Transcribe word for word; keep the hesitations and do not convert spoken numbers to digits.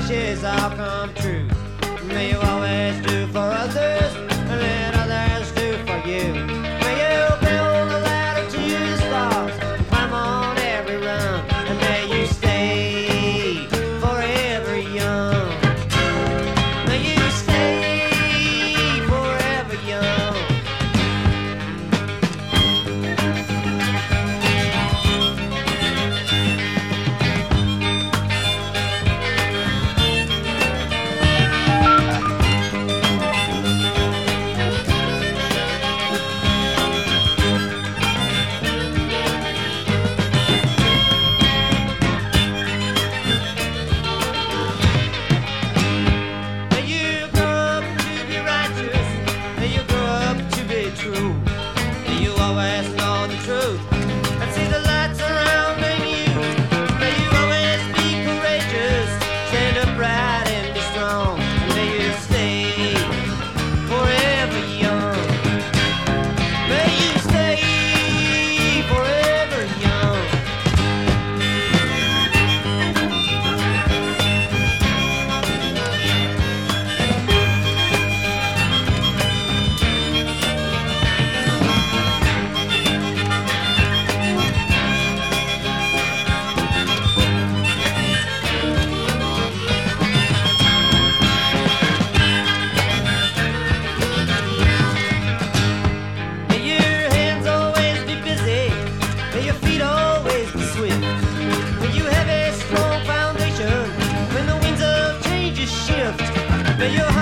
wishes all come true. May you always do for others and let others do for you. May you build a ladder to the stars and climb on every rung. And may you stay forever young. May you stay forever young. True. May you always know the truth and see the light surrounding you. May you always be courageous, stand upright and be strong. And may you stay forever young. May you stay forever young. May your